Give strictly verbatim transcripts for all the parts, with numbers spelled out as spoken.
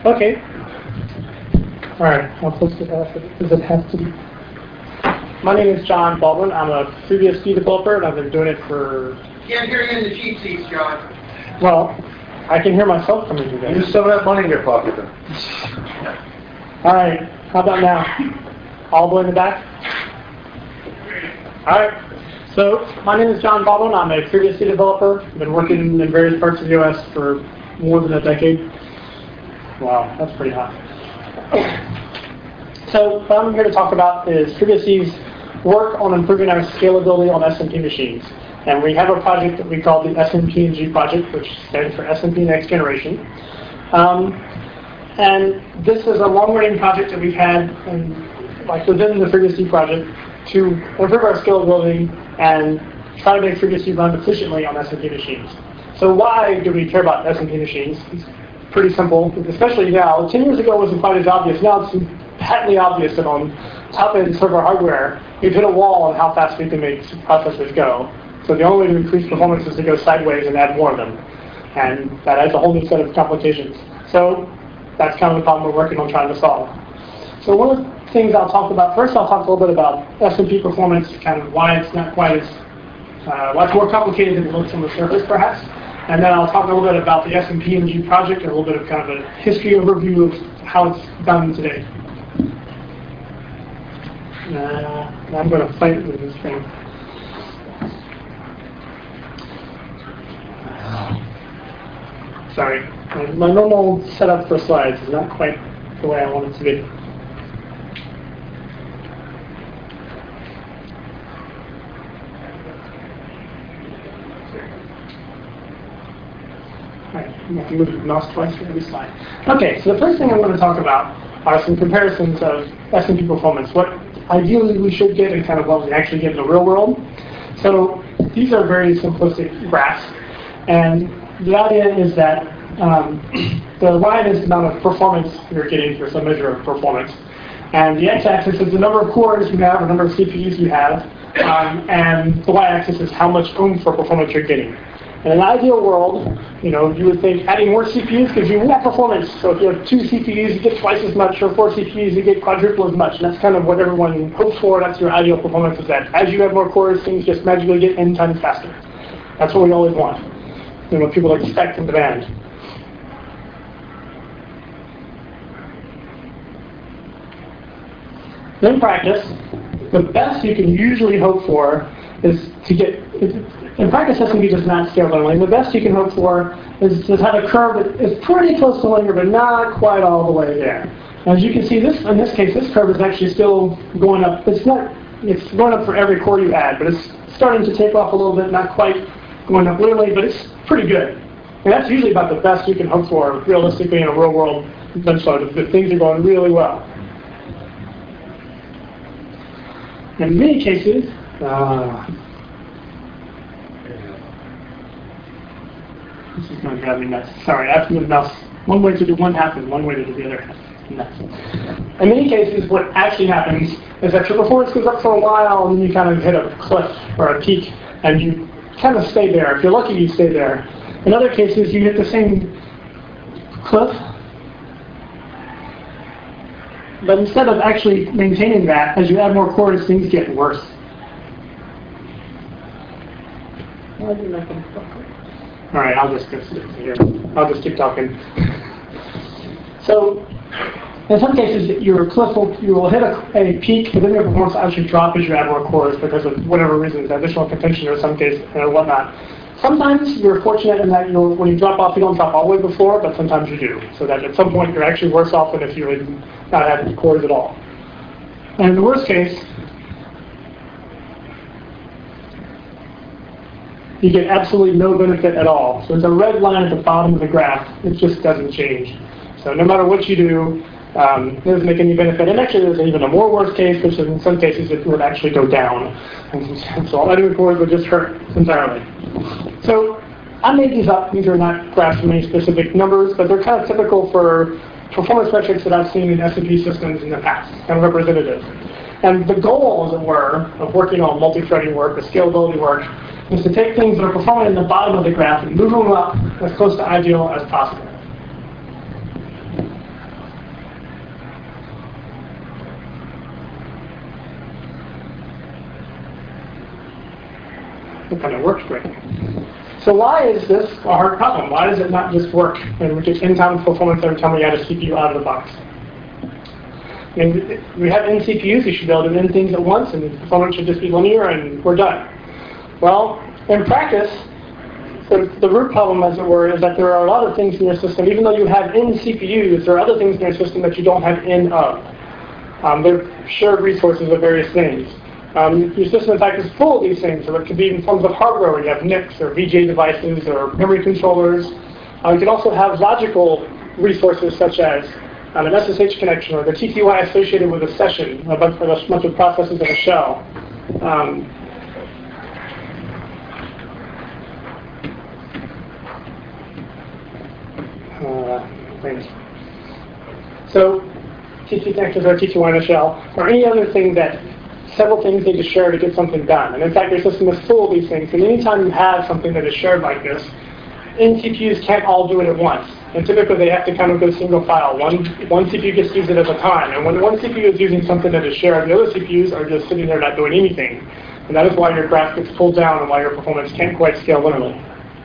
Okay. All right. How close to that does it have to be? My name is John Baldwin. I'm a FreeBSD developer, and I've been doing it for... Can't hear you in the cheap seats, John. Well, I can hear myself coming through there. Use some of that money in your pocket then. All right. How about now? All the way in the back? All right. So, my name is John Baldwin. I'm a FreeBSD developer. I've been working in various parts of the U S for more than a decade. Wow, that's pretty hot. So, what I'm here to talk about is FreeBSD's work on improving our scalability on S M P machines. And we have a project that we call the S M P N G project, which stands for S M P Next Generation. Um, and this is a long-running project that we've had in, like within the FreeBSD project to improve our scalability and try to make FreeBSD run efficiently on S M P machines. So why do we care about S M P machines? It's pretty simple, especially now. Ten years ago it wasn't quite as obvious. Now it's patently obvious that on top-end server hardware, we've hit a wall on how fast we can make processors go. So the only way to increase performance is to go sideways and add more of them. And that adds a whole new set of complications. So that's kind of the problem we're working on trying to solve. So one of the things I'll talk about, first I'll talk a little bit about S M P performance, kind of why it's not quite as, uh, why it's more complicated than it looks on the surface perhaps. And then I'll talk a little bit about the S M P N G project and a little bit of kind of a history overview of how it's done today. Uh, I'm going to fight with this thing. Sorry, my, my normal setup for slides is not quite the way I want it to be. Alright, you have to move the mouse twice for every slide. Okay, so the first thing I'm going to talk about are some comparisons of S M P performance, what ideally we should get and kind of what we actually get in the real world. So these are very simplistic graphs, and the idea is that um, the line is the amount of performance you're getting for some measure of performance, and the x-axis is the number of cores you have, the number of C P Us you have, um, and the y-axis is how much oomph for performance you're getting. In an ideal world, you know, you would think adding more C P Us gives you more performance. So if you have two C P Us, you get twice as much, or four C P Us, you get quadruple as much. And that's kind of what everyone hopes for. That's your ideal performance, is that as you have more cores, things just magically get n times faster. That's what we always want. You know, what people expect and demand. In practice, the best you can usually hope for is to get, in practice S M P does not scale linearly. The best you can hope for is to have a curve that is pretty close to linear, but not quite all the way there. As you can see, this in this case, this curve is actually still going up. It's not, it's going up for every core you add, but it's starting to take off a little bit, not quite going up linearly, but it's pretty good. And that's usually about the best you can hope for realistically in a real world benchmark, if things are going really well. In many cases, uh, this is going to drive me nuts. Sorry, I have to move the mouse one way to do one half and one way to do the other half. Nuts. In many cases, what actually happens is that your performance goes up for a while and then you kind of hit a cliff or a peak and you kind of stay there. If you're lucky, you stay there. In other cases, you hit the same cliff, but instead of actually maintaining that, as you add more cores, things get worse. All right, I'll just go here. I'll just keep talking. So, in some cases, your cliff will, you will hit a, a peak, but then your performance will actually drop as you add more cores because of whatever reasons, additional contention or some case, or whatnot. Sometimes you're fortunate in that you'll, when you drop off, you don't drop all the way before, but sometimes you do. So that at some point you're actually worse off than if you had not had cores at all. And in the worst case, you get absolutely no benefit at all. So there's a red line at the bottom of the graph. It just doesn't change. So no matter what you do, um, it doesn't make any benefit. And actually there's even a more worst case, which is in some cases it would actually go down. And so all I do with cores would just hurt entirely. So I made these up. These are not graphs from any specific numbers, but they're kind of typical for performance metrics that I've seen in S M P systems in the past, kind of representative. And the goal, as it were, of working on multi-threading work, or scalability work, is to take things that are performing in the bottom of the graph and move them up as close to ideal as possible. it kind of works great. So why is this a hard problem? Why does it not just work and get in-time performance every time we add a C P U out of the box? I mean, we have N C P Us, you should be able to do N things at once, and the performance should just be linear, and we're done. Well, in practice, the, the root problem, as it were, is that there are a lot of things in your system, even though you have N C P Us, there are other things in your system that you don't have N of. Um, they're shared resources of various things. Um, your system, in fact, is full of these things, so it could be in forms of hardware, where you have N I Cs or V G A devices or memory controllers. Uh, you can also have logical resources such as um, an S S H connection or the T T Y associated with a session, a bunch, a bunch of processes in a shell. Um, uh, things. So T T connectors or T T Y in a shell, or any other thing that several things need to share to get something done. And in fact, your system is full of these things. And anytime you have something that is shared like this, N C P Us can't all do it at once. And typically they have to kind of go single file. One, one C P U gets used at a time. And when one C P U is using something that is shared, the other C P Us are just sitting there not doing anything. And that is why your graph gets pulled down and why your performance can't quite scale linearly.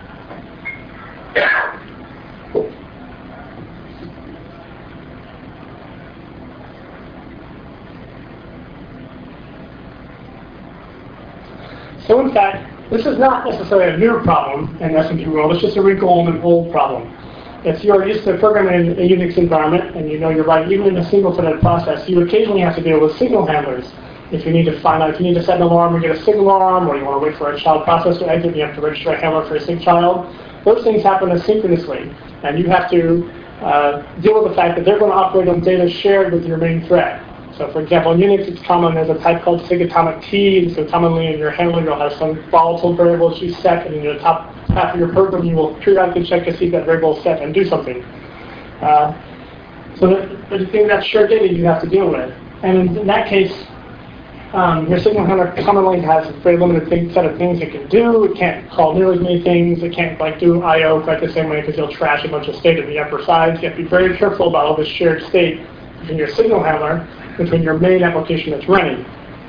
So in fact, this is not necessarily a new problem in S M P world. It's just a wrinkle in an old problem. If you're used to programming in a Unix environment and you know you're writing even in a single-threaded process, you occasionally have to deal with signal handlers. If you need to find out, if you need to set an alarm or get a signal alarm, or you want to wait for a child process to exit, you have to register a handler for a sick child. Those things happen asynchronously, and you have to uh, deal with the fact that they're going to operate on data shared with your main thread. So for example, in Unix, it's common, there's a type called sigatomic T, and so commonly in your handler, you'll have some volatile variable that you set, and in the top half of your program, you will periodically check to see if that variable is set and do something. Uh, so the, the thing that's shared data you have to deal with. And in, in that case, um, your signal handler commonly has a very limited thing, set of things it can do. It can't call nearly as many things. It can't like do I O quite the same way because you'll trash a bunch of state at the upper sides. You have to be very careful about all this shared state between your signal handler, between your main application that's running.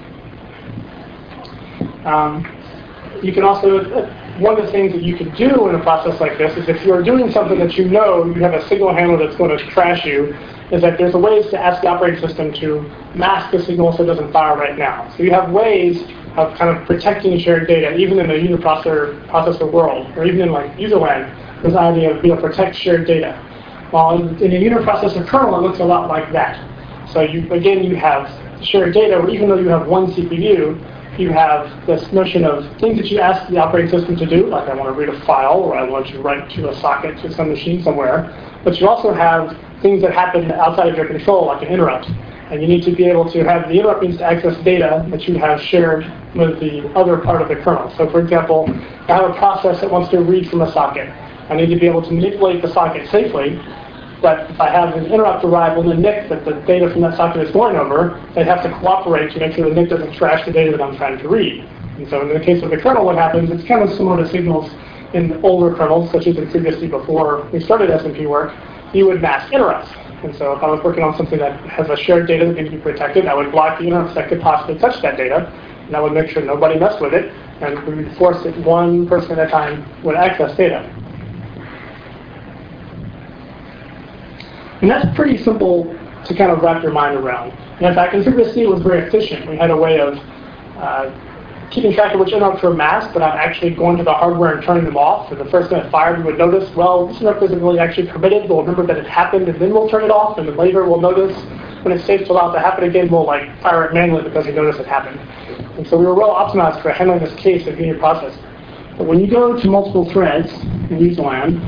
Um, you can also, uh, one of the things that you can do in a process like this is if you're doing something that you know you have a signal handler that's going to trash you, is that there's a ways to ask the operating system to mask the signal so it doesn't fire right now. So you have ways of kind of protecting shared data, even in the uniprocessor processor world, or even in like user land. There's the idea of being able to protect shared data. While in, in a uniprocessor kernel, it looks a lot like that. So you, again, you have shared data, where even though you have one C P U, you have this notion of things that you ask the operating system to do, like I want to read a file, or I want to write to a socket to some machine somewhere. But you also have things that happen outside of your control, like an interrupt. And you need to be able to have the interrupt means to access data that you have shared with the other part of the kernel. So for example, I have a process that wants to read from a socket. I need to be able to manipulate the socket safely. But if I have an interrupt arrive on the N I C that the data from that socket is going over, they have to cooperate to make sure the N I C doesn't trash the data that I'm trying to read. And so in the case of the kernel, what happens, it's kind of similar to signals in older kernels, such as in previously before we started S M P work, you would mask interrupts. And so if I was working on something that has a shared data that needs to be protected, I would block the interrupts that could possibly touch that data, and I would make sure nobody messed with it, and we would force that one person at a time would access data. And that's pretty simple to kind of wrap your mind around. And in fact, in Configure C, it was very efficient. We had a way of uh, keeping track of which interrupts were masked, but not actually going to the hardware and turning them off. So the first time it fired, we would notice, well, this interrupt isn't really actually permitted. We'll remember that it happened, and then we'll turn it off. And then later we'll notice when it's safe to allow it to happen again, we'll like fire it manually because we noticed it happened. And so we were well optimized for handling this case of unit process. But when you go to multiple threads in user land,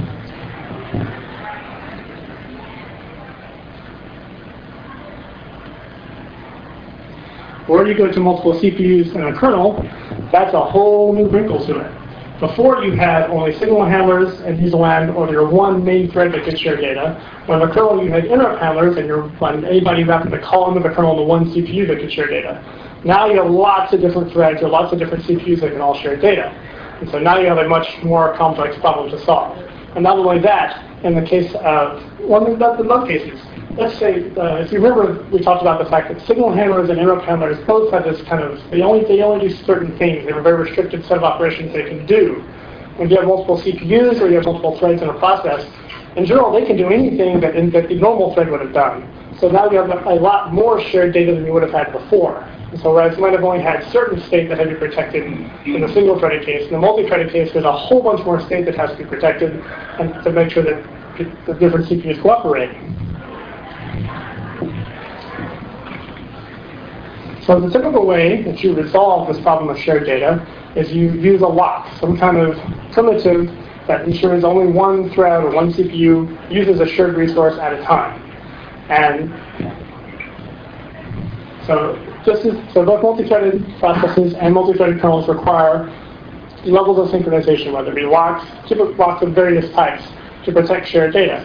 or you go to multiple C P Us in a kernel, that's a whole new wrinkle to it. Before you had only signal handlers and user land, or your one main thread that could share data. When in the kernel you had interrupt handlers, and you're when anybody happened to call into the kernel in the one C P U that could share data. Now you have lots of different threads, or lots of different C P Us that can all share data. And so now you have a much more complex problem to solve. And not only that, in the case of, well, in both cases, let's say, uh, if you remember, we talked about the fact that signal handlers and interrupt handlers both had this kind of, they only, they only do certain things. They have a very restricted set of operations they can do. When you have multiple C P Us or you have multiple threads in a process, in general, they can do anything that, in, that the normal thread would have done. So now you have a, a lot more shared data than you would have had before. And so whereas you might have only had certain state that had to be protected in the single-threaded case, in the multi-threaded case, there's a whole bunch more state that has to be protected and to make sure that the different C P Us cooperate. So the typical way that you resolve this problem of shared data is you use a lock, some kind of primitive that ensures only one thread or one C P U uses a shared resource at a time. And so this is so both multi-threaded processes and multi-threaded kernels require levels of synchronization, whether it be locks, typical locks of various types, to protect shared data.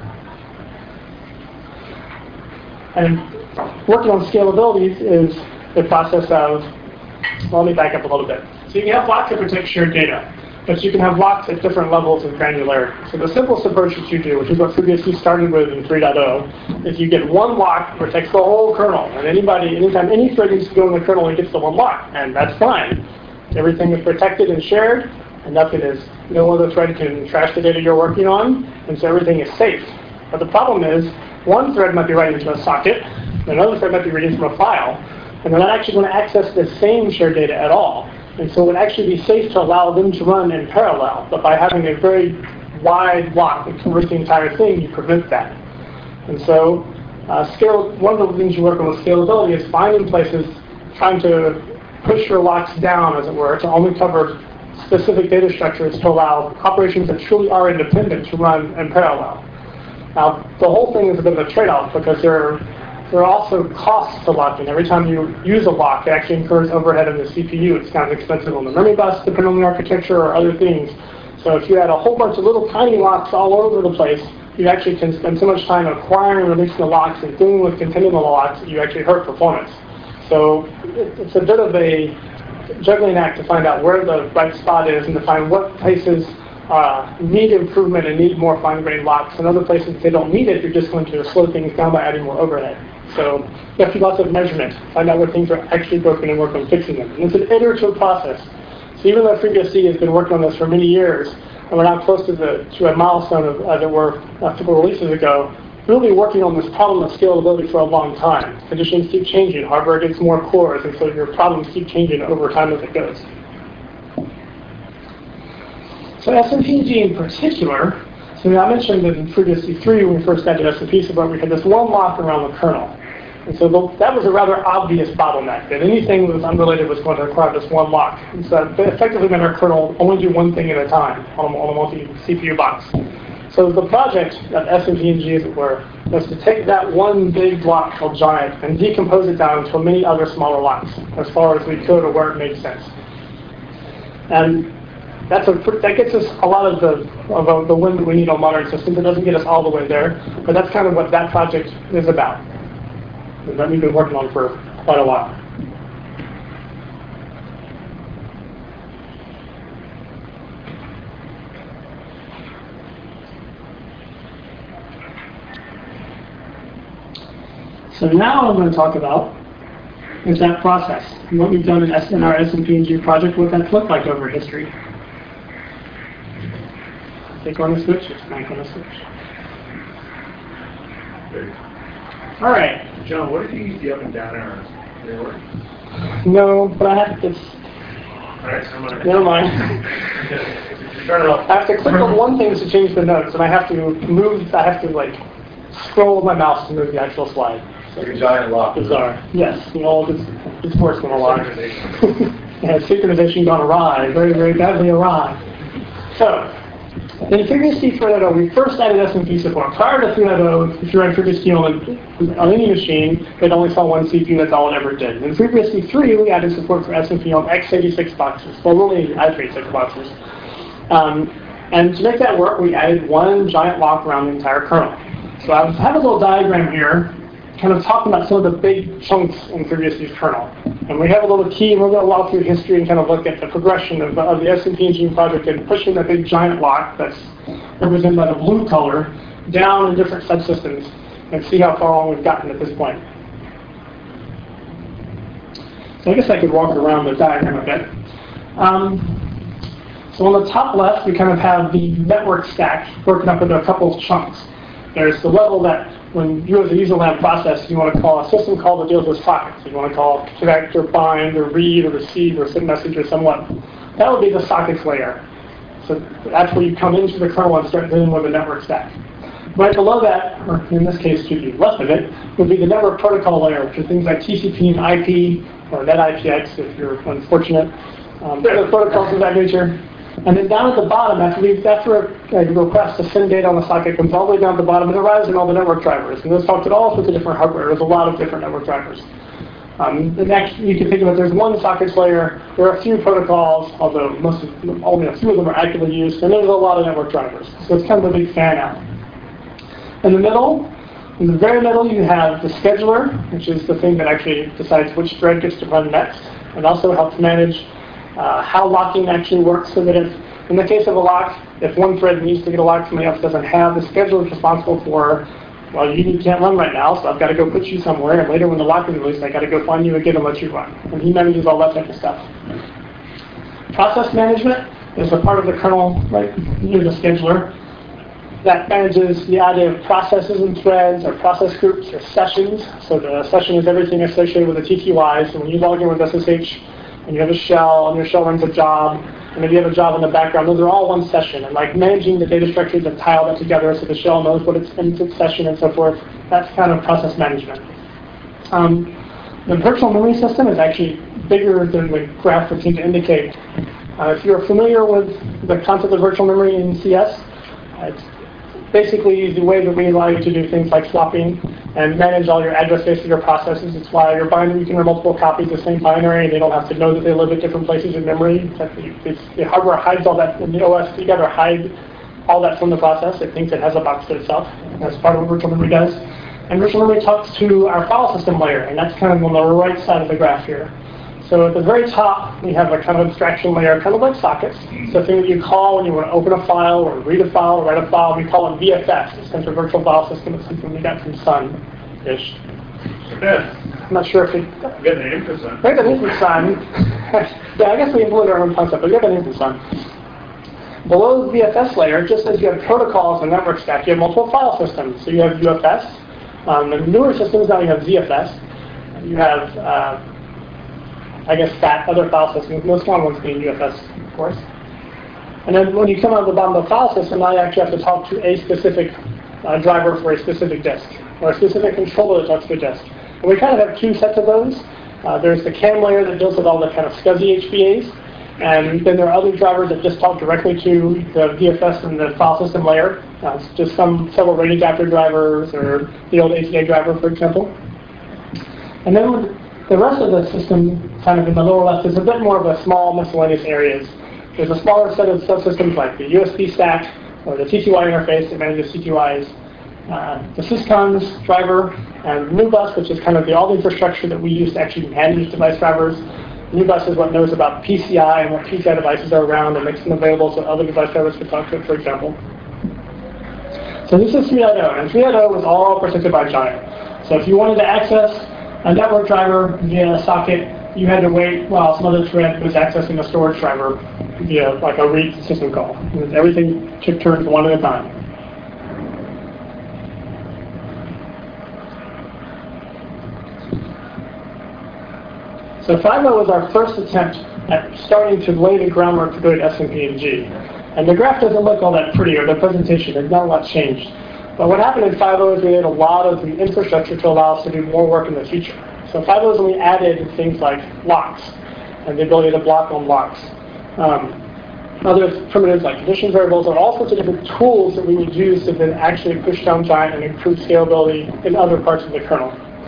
And working on scalability is the process of, well, let me back up a little bit. So you can have locks that protect shared data, but you can have locks at different levels of granularity. So the simplest approach that you do, which is what FreeBSD started with in three point oh, is you get one lock that protects the whole kernel. And anybody, anytime any thread needs to go in the kernel, it gets the one lock, and that's fine. Everything is protected and shared, and nothing is, no other thread can trash the data you're working on, and so everything is safe. But the problem is, one thread might be writing to a socket, another thread might be reading from a file, and they're not actually going to access the same shared data at all. And so it would actually be safe to allow them to run in parallel, but by having a very wide lock that covers the entire thing, you prevent that. And so uh, scale, one of the things you work on with scalability is finding places, trying to push your locks down, as it were, to only cover specific data structures to allow operations that truly are independent to run in parallel. Now, the whole thing is a bit of a trade-off because there are, there are also costs to locking. Every time you use a lock, it actually incurs overhead in the C P U. It's kind of expensive on the memory bus, depending on the architecture or other things. So if you had a whole bunch of little tiny locks all over the place, you actually can spend so much time acquiring and releasing the locks and dealing with containing the locks that you actually hurt performance. So it's a bit of a juggling act to find out where the right spot is and to find what places uh, need improvement and need more fine-grained locks, and other places, if they don't need it, you're just going to slow things down by adding more overhead. So you have to do lots of measurement, find out where things are actually broken and work on fixing them. And it's an iterative process. So even though FreeBSD has been working on this for many years, and we're now close to, the, to a milestone of, as it were, a couple releases ago, we'll be working on this problem of scalability for a long time. Conditions keep changing, hardware gets more cores, and so your problems keep changing over time as it goes. So S M P G in particular, so I mentioned that in FreeBSD three, when we first got to S M P support, we had this one lock around the kernel. And so the, that was a rather obvious bottleneck, that anything that was unrelated was going to require this one lock. And so it effectively meant our kernel only do one thing at a time on, on a multi-C P U box. So the project of S M P G, as it were, was to take that one big block called Giant and decompose it down into many other smaller locks, as far as we could or where it made sense. And that's a, that gets us a lot of the, of the win that we need on modern systems. It doesn't get us all the way there, but that's kind of what that project is about. And that we've been working on for quite a while. So now I'm going to talk about is that process and what we've done in, S- in our S M P G project, what that's looked like over history. Take on the switch, it's back on the switch. All right. John, what if you use the up and down arrows? Do they work? No, but I have to. It's, All right, so I'm gonna. never mind. Turn it off. I have to click on one thing to change the notes, and I have to move. I have to like scroll with my mouse to move the actual slide. So Like a giant lock. bizarre. Yes, well, it's it's worse than a lot. Synchronization. Yeah, synchronization gone awry, very very badly awry. So. In FreeBSD three point oh, we first added S M P support. Prior to three point oh, if you ran FreeBSD on, on any machine, it only saw one C P U, that's all it ever did. In FreeBSD three, we added support for S M P on x eighty-six boxes, well, really x eighty-six boxes. Um, and to make that work, we added one giant lock around the entire kernel. So I have a little diagram here, kind of talking about some of the big chunks in FreeBSD's kernel. And we have a little key, and we're going to walk through history and kind of look at the progression of, of the S M P G project and pushing that big giant lock that's represented by the blue color down in different subsystems and see how far along we've gotten at this point. So I guess I could walk around the diagram a bit. Um, so on the top left, we kind of have the network stack broken up into a couple of chunks. There's the level that when you as a user land process, you want to call a system call that deals with sockets. You want to call connect or bind or read or receive or send message or somewhat. That would be the sockets layer. So that's where you come into the kernel and start dealing with the network stack. Right below that, or in this case to the left of it, would be the network protocol layer, which are things like T C P and I P or NetIPX if you're unfortunate. Um, other protocols of that nature. And then down at the bottom, after, after a, a request to send data on the socket comes all the way down at the bottom, it arrives in all the network drivers. And those talk to all sorts of different hardware. There's a lot of different network drivers. Um, the next, you can think of it, there's one sockets layer, there are a few protocols, although most of, only a few of them are actively used, and there's a lot of network drivers. So it's kind of a big fan out. In the middle, in the very middle, you have the scheduler, which is the thing that actually decides which thread gets to run next, and also helps manage Uh, how locking actually works, so that if, in the case of a lock, if one thread needs to get a lock somebody else doesn't have, the scheduler is responsible for, well, you can't run right now, so I've got to go put you somewhere, and later when the lock is released, I've got to go find you again and let you run. And he manages all that type of stuff. Process management is a part of the kernel, right, near the scheduler, that manages the idea of processes and threads, or process groups, or sessions. So the session is everything associated with the T T Y, so when you log in with S S H, and you have a shell, and your shell runs a job, and if you have a job in the background, those are all one session. And like managing the data structures that tie all that together so the shell knows what it's in its session and so forth, that's kind of process management. Um, the virtual memory system is actually bigger than the graph would seem to indicate. Uh, if you're familiar with the concept of virtual memory in C S, it's basically the way that we allow you to do things like swapping and manage all your address space of your processes. It's why your binary, you can run multiple copies of the same binary, and they don't have to know that they live at different places in memory. It's, the hardware hides all that, and the O S together hide all that from the process. It thinks it has a box to itself. That's part of what virtual memory does. And virtual memory talks to our file system layer, and that's kind of on the right side of the graph here. So at the very top, we have a kind of abstraction layer, kind of like sockets. So a thing that you call when you want to open a file or read a file or write a file, we call it V F S. It stands for Virtual File System. It's something we got from Sun-ish. I'm not sure if it... We got the name for Sun. We got the name from Sun. Yeah, I guess we implemented our own concept, but we got the name from Sun. Below the V F S layer, just as you have protocols and network stack, you have multiple file systems. So you have U F S. Um, the newer systems now you have Z F S. You have... Uh, I guess fat other file systems, most common ones being U F S, of course. And then when you come out of the bottom of the file system, now you actually have to talk to a specific uh, driver for a specific disk, or a specific controller that talks to a disk. And we kind of have two sets of those. Uh, there's the C A M layer that deals with all the kind of SCSI H B As, and then there are other drivers that just talk directly to the V F S and the file system layer. Uh, it's just some several RAID adapter drivers, or the old A T A driver, for example. And then with the rest of the system, kind of in the lower left, is a bit more of a small miscellaneous areas. There's a smaller set of subsystems like the U S B stack or the T T Y interface that manages T T Ys, uh, the syscons driver, and NuBus, which is kind of the all the infrastructure that we use to actually manage device drivers. NuBus is what knows about P C I and what P C I devices are around and makes them available so other device drivers can talk to it, for example. So this is three point oh, and three point oh was all protected by Giant. So if you wanted to access a network driver via a socket, you had to wait while some other thread was accessing a storage driver via like a read system call. And everything took turns one at a time. So five point oh was our first attempt at starting to lay the groundwork to go to S M P and G. And the graph doesn't look all that pretty, or the presentation, there's not a lot changed. But what happened in five point oh is we had a lot of the infrastructure to allow us to do more work in the future. So five point oh is when we added things like locks and the ability to block on locks. Um, other primitives like condition variables are all sorts of different tools that we would use to then actually push down Giant and improve scalability in other parts of the kernel.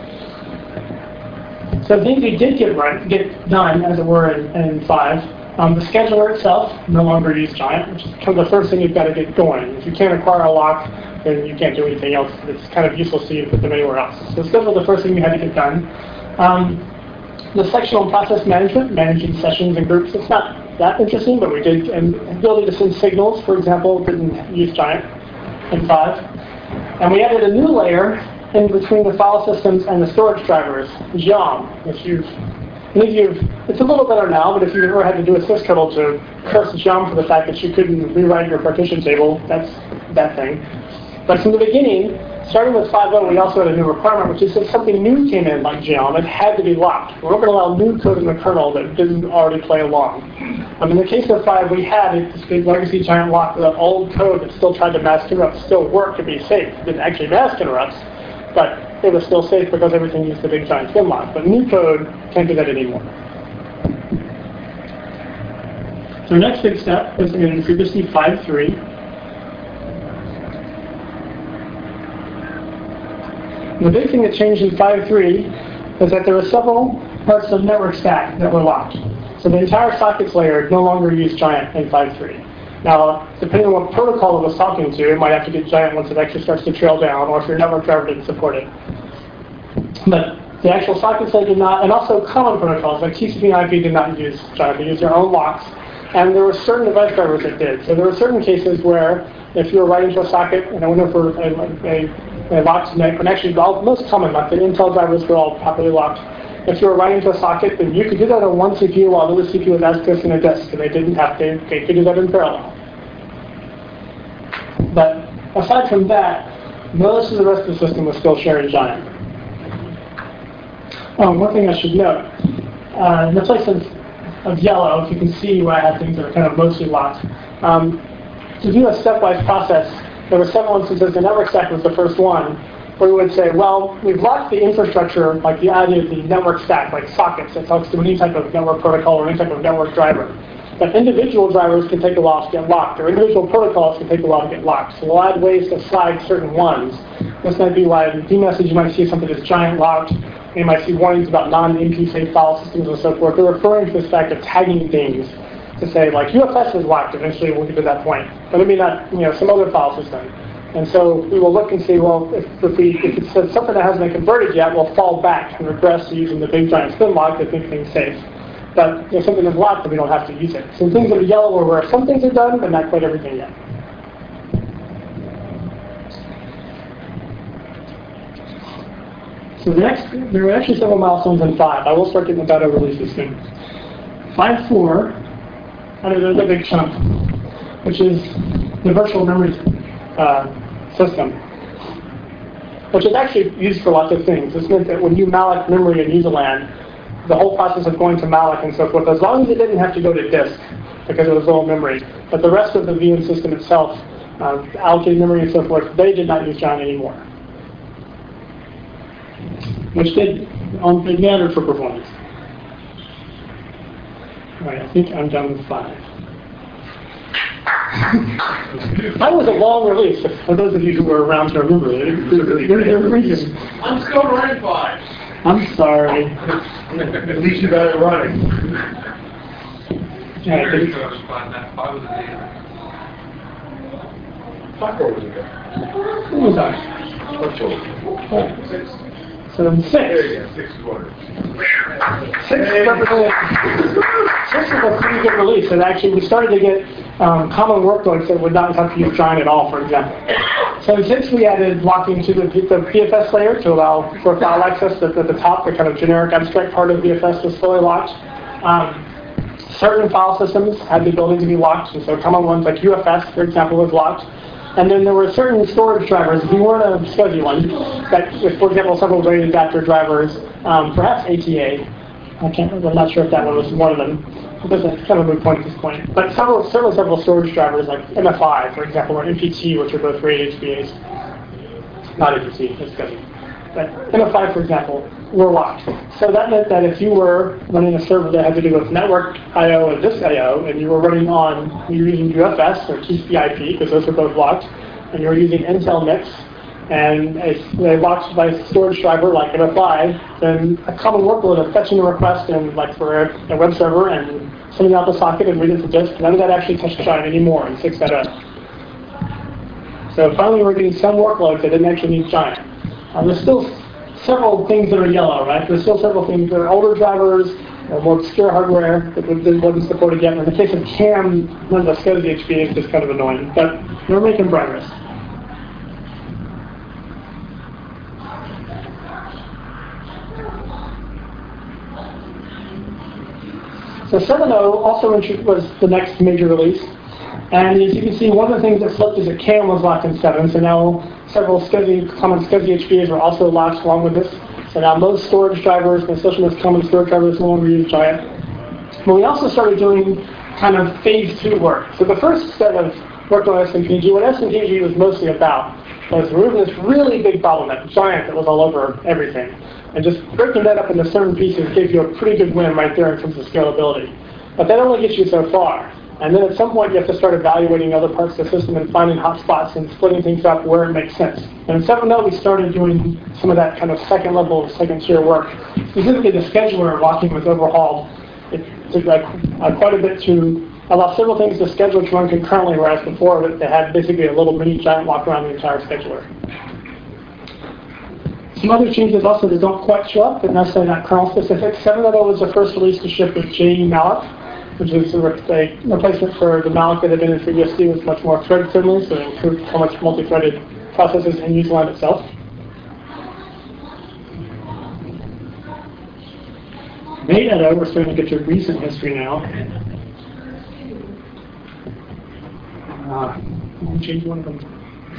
So things we did get right, get done, as it were, in, in five. Um, the scheduler itself no longer uses Giant, which is kind of the first thing you've got to get going. If you can't acquire a lock, then you can't do anything else. It's kind of useless to you to put them anywhere else. So scheduler is the first thing we had to get done. Um, the sectional and process management, managing sessions and groups, it's not that interesting, but we did. And the ability to send signals, for example, didn't use Giant in five. And we added a new layer in between the file systems and the storage drivers, geom. If you've, if you've, it's a little better now, but if you've ever had to do a sysctl to curse geom for the fact that you couldn't rewrite your partition table, that's that thing. But from the beginning, starting with five point oh, we also had a new requirement, which is if something new came in, like geom, it had to be locked. We weren't going to allow new code in the kernel that didn't already play along. Um, in the case of five, we had this big legacy giant lock that old code that still tried to mask interrupts still worked to be safe. It didn't actually mask interrupts, but it was still safe because everything used the big giant spin lock. But new code can't do that anymore. So our next big step is in FreeBSD five point three. The big thing that changed in five point three is that there were several parts of network stack that were locked. So the entire sockets layer no longer used Giant in five point three. Now, depending on what protocol it was talking to, it might have to get Giant once it actually starts to trail down, or if your network driver didn't support it. But the actual sockets layer did not, and also common protocols like T C P and I P did not use Giant. They used their own locks, and there were certain device drivers that did. So there were certain cases where if you were writing to a socket, and I went over a, a, a locked net, and actually all, most common, like the Intel drivers were all properly locked. If you were writing to a socket, then you could do that on one C P U while the other C P U was accessing a disk, and they didn't have to, they could do that in parallel. But aside from that, most of the rest of the system was still sharing Giant. Um, one thing I should note, uh, in the place of, of yellow, if you can see where I have things that are kind of mostly locked, um, to do a stepwise process, there were several instances. The network stack was the first one, where we would say, well, we've locked the infrastructure, like the idea of the network stack, like sockets that talks to any type of network protocol or any type of network driver. But individual drivers can take a while to get locked, or individual protocols can take a while to get locked. So we'll add ways to slide certain ones. This might be why in the D-message you might see something that's Giant locked, and you might see warnings about non-M P safe file systems and so forth. They're referring to this fact of tagging things to say, like, U F S is locked. Eventually we'll get to that point. But maybe not, you know, some other file system. And so we will look and see, well, if, if, we, if it's something that hasn't been converted yet, we'll fall back and regress to using the big giant spin lock to make things safe. But if something is locked, then we don't have to use it. So things that are yellow are where some things are done, but not quite everything yet. So the next, there are actually several milestones in five. I will start getting the beta releases soon. five point four, I know there's a big chunk, which is the virtual memory uh, system, which is actually used for lots of things. This meant that when you malloc memory in userland, the whole process of going to malloc and so forth, as long as it didn't have to go to disk because it was all memory, but the rest of the V M system itself, uh, allocated memory and so forth, they did not use Giant anymore, which did um, it mattered for performance. All right, I think I'm done with five. That was a long release. For those of you who were around to remember it, there were reasons. I'm still running five. I'm sorry. At least you got it running. Yeah, I did. Fuck over there. What was I? What's over? Six. So then six. There you go, six quarters. Six represented, six was a pretty good release. And actually, we started to get um, common workloads that would not have to use Giant at all, for example. So in six, we added locking to the, the P F S layer to allow for file access. At, at the top, the kind of generic abstract part of V F S was fully locked. Um, certain file systems had the ability to be locked, and so common ones like U F S, for example, was locked. And then there were certain storage drivers, if you weren't a SCSI one, that, with, for example, several RAID adapter drivers, um, perhaps A T A. I can't remember, I'm not sure if that one was one of them. It doesn't kind of a moot point at this point. But several, several, several storage drivers like M F I, for example, or M P T, which are both RAID H B As. Not M P T, it's SCSI. But M F I, for example, were locked. So that meant that if you were running a server that had to do with network I O and disk I O, and you were running on, you were using U F S or T C P I P, because those are both locked, and you were using Intel N I C S, and a, a locked device storage driver like M F I, then a common workload of fetching a request and like for a, a web server and sending out the socket and reading to disk, none of that actually touched Giant anymore in six point oh. So finally we're getting some workloads that didn't actually need Giant. Um, there's still several things that are yellow, right? There's still several things that are older drivers, or more obscure hardware that wasn't supported yet. In the case of CAM, none of the SCSI H B is just kind of annoying, but we're making progress. So seven point oh also intro- was the next major release. And as you can see, one of the things that flipped is that C A M was locked in seven. So now several SCSI, common SCSI H B As are also locked along with this. So now most storage drivers, and especially most common storage drivers, no longer use Giant. But we also started doing kind of phase two work. So the first set of work on S M P G, what S M P G was mostly about was removing this really big bottleneck, Giant, that was all over everything. And just breaking that up into certain pieces gave you a pretty good win right there in terms of scalability. But that only gets you so far. And then at some point you have to start evaluating other parts of the system and finding hotspots and splitting things up where it makes sense. And in seven point oh we started doing some of that kind of second level, second tier work. Specifically the scheduler locking was overhauled. It took like uh, quite a bit to allow several things to schedule to run concurrently, whereas before they had basically a little mini Giant lock around the entire scheduler. Some other changes also that don't quite show up, but necessarily not kernel specific. seven point oh was the first release to ship with J E malloc, which is a, re- a replacement for the malloc that had been in FreeBSD with much more thread friendly, so it improved how much multi-threaded processes and use line itself. eight point oh, we're starting to get to recent history now. Uh, let me change one of them.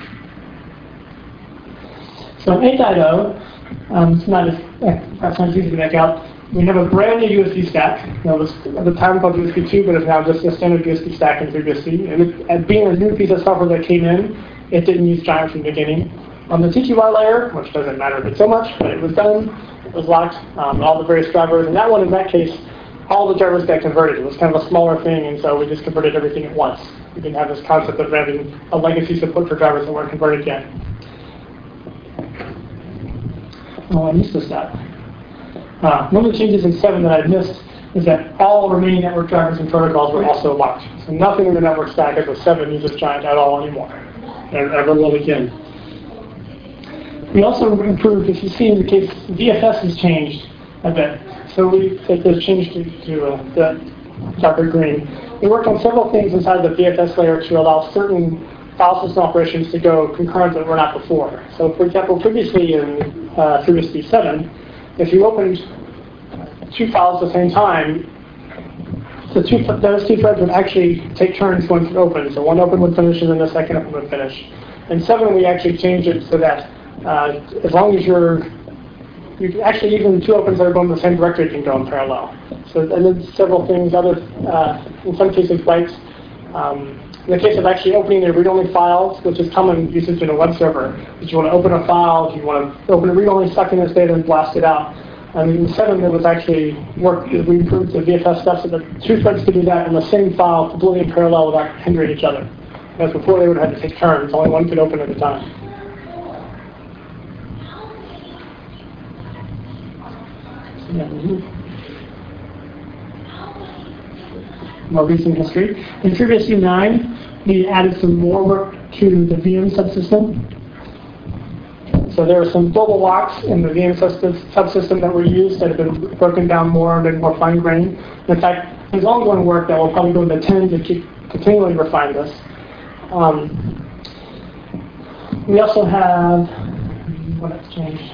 So in eight point oh, um, it's not as, eh, that's not easy to make out. We have a brand new U S B stack. That was at the time called U S B two, but it's now just a standard U S B stack in FreeBSD. And it, and being a new piece of software that came in, it didn't use Giant from the beginning. On the T T Y layer, which doesn't matter but so much, but it was done, it was locked, um, all the various drivers. And that one, in that case, all the drivers got converted. It was kind of a smaller thing, and so we just converted everything at once. We didn't have this concept of having a legacy support for drivers that weren't converted yet. Oh, I missed this step. Uh, one of the changes in seven that I missed is that all remaining network drivers and protocols were also locked. So nothing in the network stack as of seven uses Giant at all anymore, and ever will again. We also improved, if you see in the case, V F S has changed a bit. So we take this change to, to uh, the darker green. We worked on several things inside the V F S layer to allow certain file system operations to go concurrent that were not before. So for example, previously in uh, FreeBSD seven, if you opened two files at the same time, the two, those two threads would actually take turns once it opened. So one open would finish and then the second open would finish. In seven, we actually changed it so that uh, as long as you're, you actually even two opens that are going in the same directory can go in parallel. So and then several things, other, uh, in some cases, bytes. Um, in the case of actually opening the read-only files, which is common usage in a web server, if you want to open a file, if you want to open a read-only, suck in this data and blast it out. And in seven, there was actually work that we improved the V F S stuff so that two threads could do that in the same file completely in parallel without hindering each other. Whereas before, they would have had to take turns. Only one could open at a time. So, yeah, mm-hmm. More recent history. In FreeBSD nine, we added some more work to the V M subsystem. So there are some global locks in the V M subsystem that were used that have been broken down more and been more fine-grained. In fact, there's ongoing work that will probably go into ten to keep continually refine this. Um, we also have, what has changed?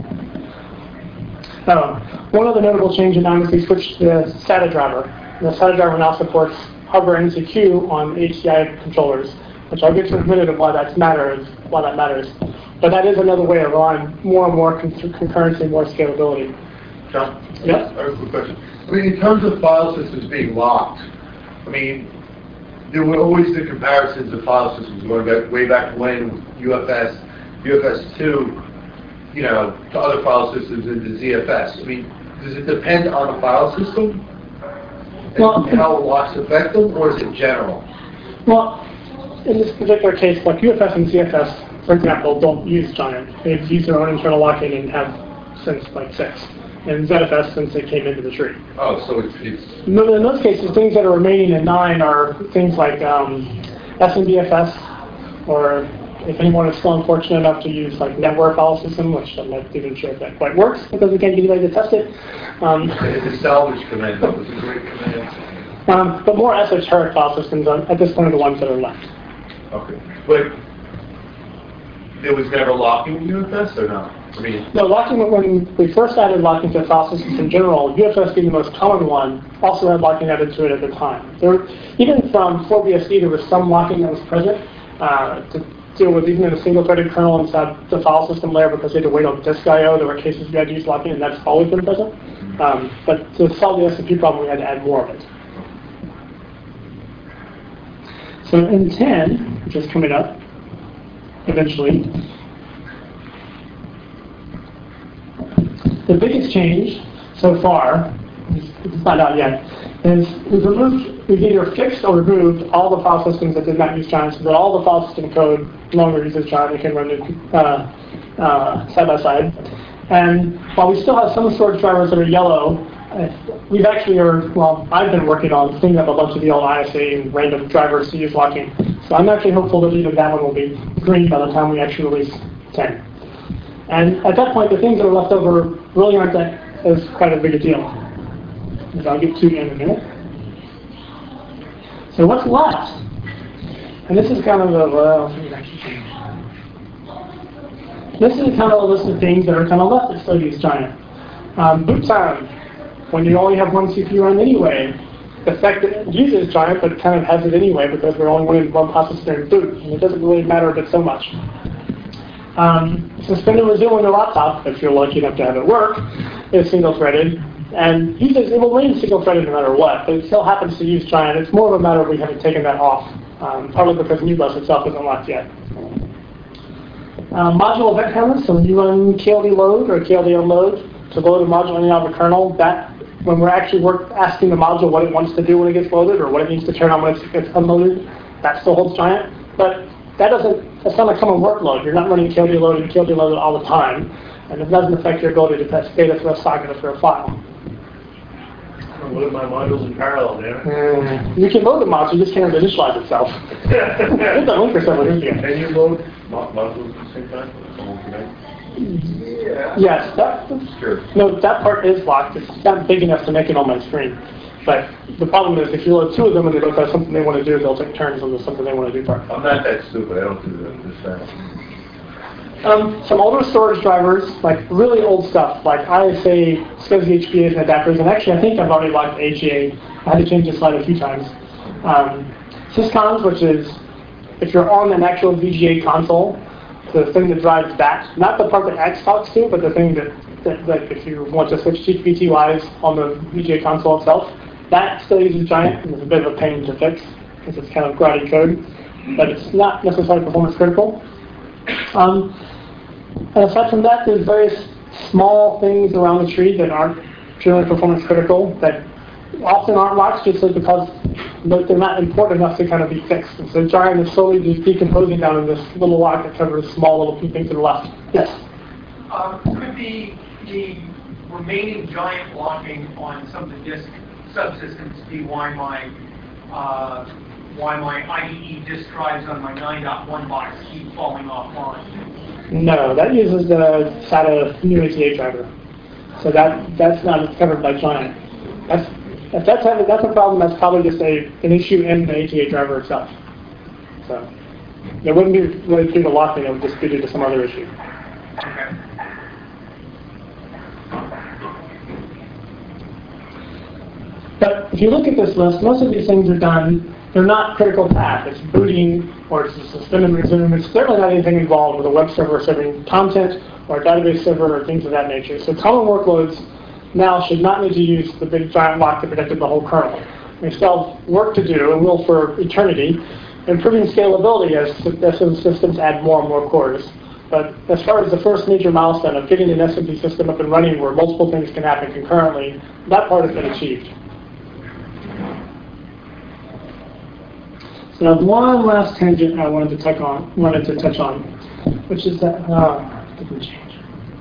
Oh, one other notable change in nine is we switched to the SATA driver. The SATA driver now supports Hover N C Q on H C I controllers, which I'll get to in a minute of why that matters. Why that matters. But that is another way of allowing more and more con- concurrency and more scalability. John? Yes? I have a quick question. I mean, in terms of file systems being locked, I mean, there were always the comparisons of file systems going back, way back when U F S, U F S two, you know, to other file systems into Z F S. I mean, does it depend on the file system? And well, how locks affect them, or is it general? Well, in this particular case, like U F S and Z F S, for example, don't use Giant. They've used their own internal locking and have since like six. And Z F S since they came into the tree. Oh, so it's... it's in those cases, things that are remaining in nine are things like um, S M B F S, or if anyone is still unfortunate enough to use like NetWare file system, which I'm not even sure if that quite works because we can't get anybody to test it. Um, the salvage command, that was a great command. Um, but more esoteric file systems are, at this point, are the ones that are left. Okay. But there was never locking in U F S or not? I mean, No, locking, when we first added locking to file systems in general, U F S being the most common one, also had locking added to it at the time. There, even from four B S D, there was some locking that was present uh, to deal with even in a single-threaded kernel inside the file system layer because they had to wait on disk I O. There were cases we had to use locking, and that's always been present. Um, but to solve the S M P problem, we had to add more of it. So in ten, which is coming up eventually, the biggest change so far, it's not out yet, is we've removed, we've either fixed or removed all the file systems that did not use Giant, so that all the file system code no longer uses Giant and can run it uh, uh, side by side. And while we still have some storage drivers that are yellow, uh, we've actually are, well, I've been working on cleaning up a bunch of the old I S A and random drivers to use locking. So I'm actually hopeful that even that one will be green by the time we actually release ten. And at that point, the things that are left over really aren't that as quite a big a deal. As I'll get to in a minute. So what's left? And this is kind of a, well, let me actually change. This is kind of a list of things that are kind of left that still use Giant. Um, boot time. When you only have one C P U run anyway, the fact that it uses Giant, but it kind of has it anyway because we're only running one processor in boot, and it doesn't really matter a bit so much. Um, suspend and resume on your laptop, if you're lucky enough to have it work, is single-threaded, and uses, it will remain single-threaded no matter what, but it still happens to use Giant. It's more of a matter of we haven't taken that off, um, partly because NuBus itself isn't locked yet. Um, module event handlers, so when you run K L D load or K L D unload to load a module in and out of a kernel, that when we're actually work, asking the module what it wants to do when it gets loaded or what it needs to turn on when it gets unloaded, that still holds Giant. But that doesn't, that's not a common workload. You're not running K L D load and K L D load all the time, and it doesn't affect your ability to fetch data through a socket or through a file. Load my modules in parallel, damn it. Mm, you can load the module, you just can't initialize itself. It's a linker server, isn't it? can you load mo- modules at the same time? Almost right? Yeah. Yes, that, Sure. no, that part is locked. It's not big enough to make it on my screen. But the problem is, if you load two of them and they both have something they want to do, they'll take turns on the something they want to do part. I'm not that stupid. I don't do that this fast. Um, some older storage drivers, like really old stuff, like I S A, SCSI H B As and adapters, and actually I think I've already locked A G A. I had to change this slide a few times. Um, Syscons, which is, if you're on an actual V G A console, the thing that drives that, not the part that X talks to, but the thing that, that, that if you want to switch G P T Ys on the V G A console itself, that still uses Giant, and it's a bit of a pain to fix, because it's kind of grotty code, but it's not necessarily performance critical. Um, and aside from that, there's various small things around the tree that aren't purely performance critical, that often aren't locked just because they're not important enough to kind of be fixed. And so Giant is slowly just decomposing down in this little lock that covers small little few things to the left. Yes? Uh, could the, the remaining Giant locking on some of the disk subsystems be why my uh, why my I D E disk drives on my nine point one box keep falling offline? No, that uses the SATA new A T A driver. So that that's not covered by Giant. That's if that's having, that's a problem. That's probably just a an issue in the A T A driver itself. So it wouldn't be really due to locking. It would just be due to some other issue. Okay. But if you look at this list, most of these things are done. They're not critical path. It's booting or it's a suspend and resume. It's certainly not anything involved with a web server serving content or a database server or things of that nature. So common workloads now should not need to use the big giant lock that protected the whole kernel. We still have work to do, and will for eternity, improving scalability as, as systems add more and more cores. But as far as the first major milestone of getting an S M P system up and running where multiple things can happen concurrently, that part has been achieved. So now one last tangent I wanted to touch on, wanted to touch on, which is that uh, didn't change.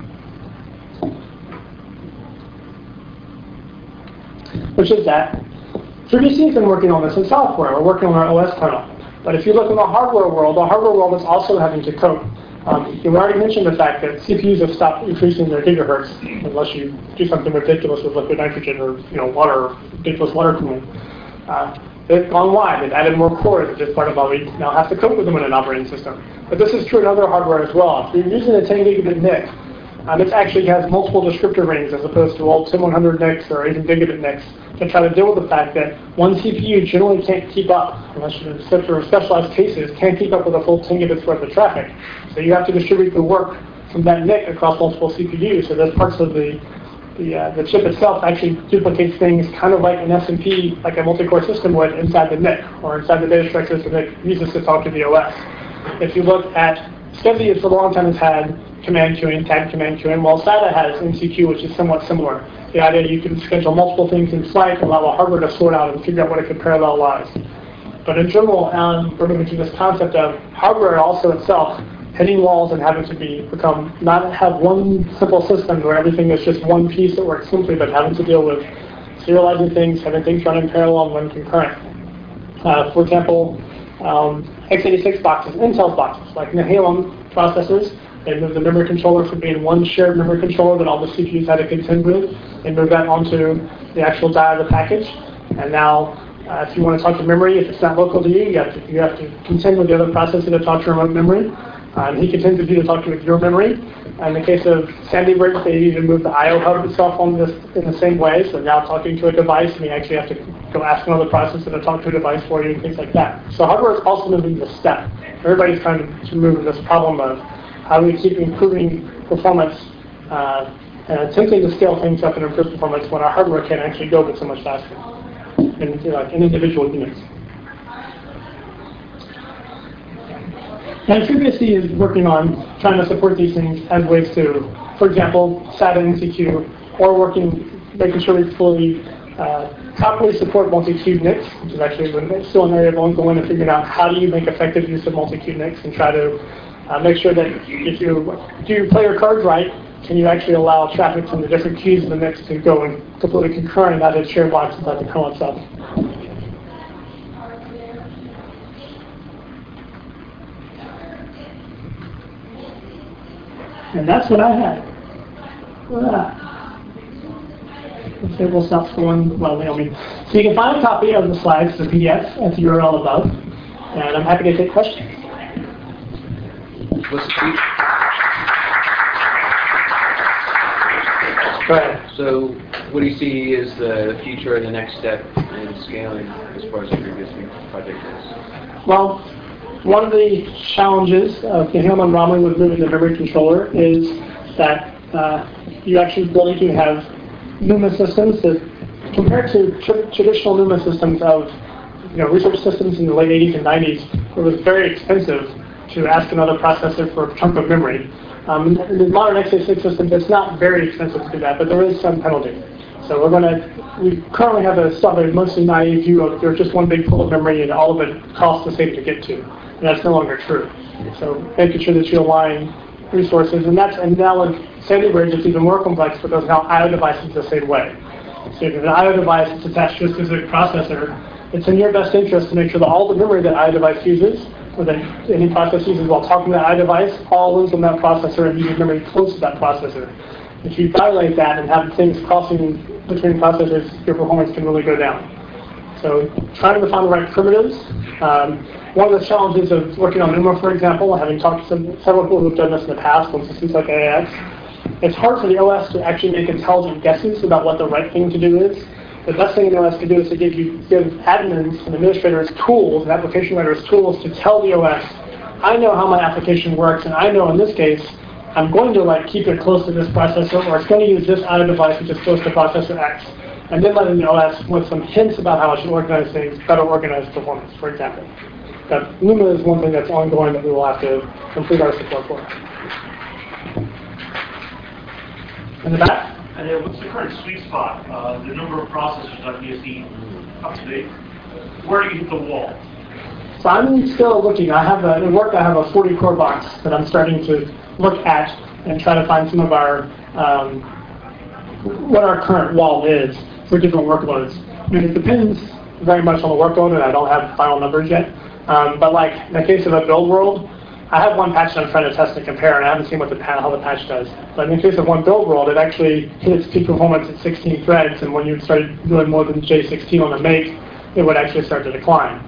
Which is that three B C has been working on this in software. We're working on our O S kernel. But if you look in the hardware world, the hardware world is also having to cope. Um, you already mentioned the fact that C P Us have stopped increasing their gigahertz unless you do something ridiculous with liquid nitrogen or you know water, ridiculous water cooling. Uh, they've gone wide. They've added more cores, which is part of how we now have to cope with them in an operating system. But this is true in other hardware as well. If you're using a ten gigabit N I C, Um, it actually has multiple descriptor rings as opposed to old SIM one hundred N I Cs or even gigabit N I Cs to try to deal with the fact that one C P U generally can't keep up, unless you're except for specialized cases, can't keep up with a full ten gigabits worth of traffic. So you have to distribute the work from that N I C across multiple C P Us. So there's parts of the the, uh, the chip itself actually duplicates things kind of like an S M P, like a multi-core system would inside the N I C or inside the data structure system that uses to talk to the O S. If you look at SCSI, for a long time has had command queuing, tag command queuing, while SATA has M C Q, which is somewhat similar. The idea you can schedule multiple things in flight and allow the hardware to sort out and figure out what it could parallelize. But in general, um, we're moving to this concept of hardware also itself hitting walls and having to be become not have one simple system where everything is just one piece that works simply, but having to deal with serializing things, having things run in parallel and run concurrent. Uh, for example, um, x eighty-six boxes, Intel boxes, like Nehalem processors, they moved the memory controller from being one shared memory controller that all the C P Us had to contend with, and moved that onto the actual die of the package. And now, uh, if you want to talk to memory, if it's not local to you, you have to, you have to contend with the other processor to talk to remote memory. Um, he contends with you to talk to with your memory. In the case of Sandy Bridge, they even moved the I O hub itself on this in the same way. So now talking to a device, and you actually have to go ask another processor to talk to a device for you and things like that. So hardware is also moving this step. Everybody's trying to, to move this problem of how do we keep improving performance uh, and attempting to scale things up and improve performance when our hardware can actually go but so much faster in, you know, like in individual units. And FreeBSD is working on trying to support these things as ways to, for example, SATA and M C Q, or working, making sure we fully, uh, properly support multi-cube N I Cs, which is actually still an area of ongoing and figuring out how do you make effective use of multi-cube N I Cs and try to uh, make sure that if you do you play your cards right, can you actually allow traffic from the different keys of the N I C to go in completely concurrent and not in shared blocks inside the kernel itself. And that's what I had. Ah. Okay, we'll stop scrolling. Well, I mean, so you can find a copy of the slides, the P D F, at the U R L above, and I'm happy to take questions. What's the future? Go ahead. So, what do you see as the future and the next step in scaling as far as the previous project is? Well, one of the challenges of Nehalem and Romley with moving the memory controller is that uh, you actually really do have NUMA systems that, compared to tr traditional NUMA systems of you know, research systems in the late eighties and nineties, it was very expensive to ask another processor for a chunk of memory. Um, in the modern x eighty-six systems, it's not very expensive to do that, but there is some penalty. So we're going to, we currently have a sort of mostly naive view of there's just one big pool of memory and all of it costs the same to get to. And that's no longer true. So making sure that you align resources, and that's, and now with Sandy Bridge, it's even more complex because now I O devices the same way. So if you have an I O device that's attached to a specific processor, it's in your best interest to make sure that all the memory that I O device uses, or that any process uses while talking to that I O device, all lives on that processor and uses memory close to that processor. If you violate that and have things crossing between processors, your performance can really go down. So trying to find the right primitives. Um, one of the challenges of working on NUMA, for example, having talked to some, several people who've done this in the past on systems like A A X, it's hard for the O S to actually make intelligent guesses about what the right thing to do is. The best thing an O S can do is to give you give admins and administrators tools, and application writers tools to tell the O S, I know how my application works, and I know in this case, I'm going to like keep it close to this processor, or it's going to use this I O device which is close to processor X. And then letting the O S with some hints about how it should organize things, better organize performance, for example. But NUMA is one thing that's ongoing that we will have to complete our support for. In the back? And then what's the current sweet spot? Uh, the number of processors on B S D up to date? Where do you hit the wall? So I'm still looking. I have a, in work I have a forty core box that I'm starting to look at and try to find some of our, um, what our current wall is for different workloads. I mean, it depends very much on the workload, and I don't have final numbers yet. Um, but like in the case of a build world, I have one patch that I'm trying to test and compare, and I haven't seen what the how the patch does. But in the case of one build world, it actually hits peak performance at sixteen threads, and when you started doing more than J sixteen on the make, it would actually start to decline.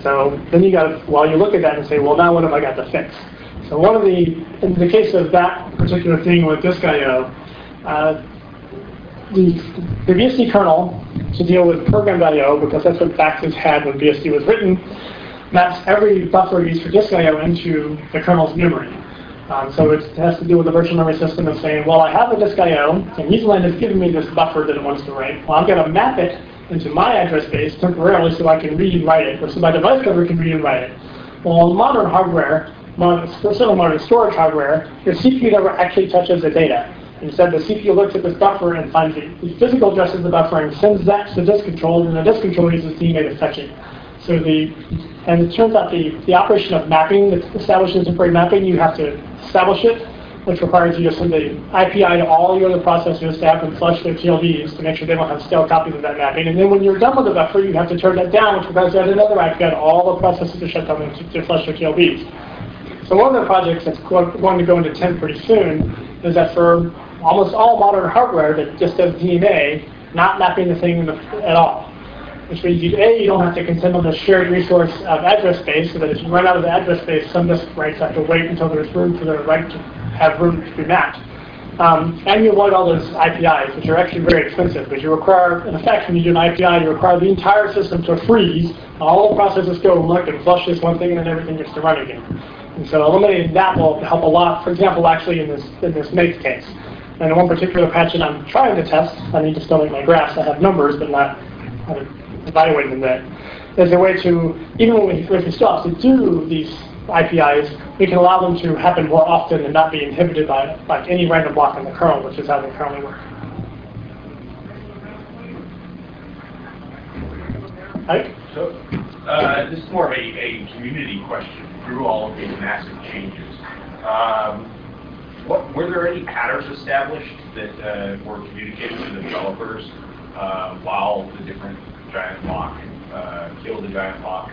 So then you got to, well, you look at that and say, well, now what have I got to fix? So one of the, in the case of that particular thing with disk I O, uh, the, the B S D kernel to deal with programmed I O, because that's what Bax's had when B S D was written, maps every buffer used for disk I O into the kernel's memory. Um, so it has to do with the virtual memory system of saying, well, I have a disk I O, and Easyland has given me this buffer that it wants to write. Well, I'm going to map it into my address space temporarily so I can read and write it, or so my device cover can read and write it. Well, on modern hardware, modern, especially modern storage hardware, your C P U never actually touches the data. Instead, the C P U looks at this buffer and finds the, the physical address of the buffer and sends that to the disk controller, and the disk controller uses D M A to fetch it. So the, and it turns out the, the operation of mapping, the establishing temporary mapping, you have to establish it, which requires you to send the I P I to all your other processors to have them flush their T L Ds to make sure they don't have stale copies of that mapping. And then when you're done with the buffer, you have to turn that down, which requires you to add another I P I to all the processors to shut down and to, to flush their T L Ds. So one of the projects that's going to go into ten pretty soon is that for almost all modern hardware that just does D M A, not mapping the thing at all. Which means, you, A, you don't have to contend with the shared resource of address space, so that if you run out of the address space, some disk writes have to wait until there's room for the write to have room to be mapped. Um, and you avoid all those I P Is, which are actually very expensive, because you require, in effect, when you do an I P I, you require the entire system to freeze, all the processes go and look and flush this one thing, and then everything gets to run again. And so eliminating that will help a lot, for example, actually in this in this Make case. And in one particular patch that I'm trying to test, I need to still make my graphs, I have numbers, but not how to evaluate them that. There's a way to, even when we, if we still have to do these I P Is, we can allow them to happen more often and not be inhibited by like any random block in the kernel, which is how they currently work. Ike? So, uh, this is more of a, a community question through all of these massive changes. Um, what, were there any patterns established that uh, were communicated to the developers uh, while the different giant lock, uh, kill the giant lock,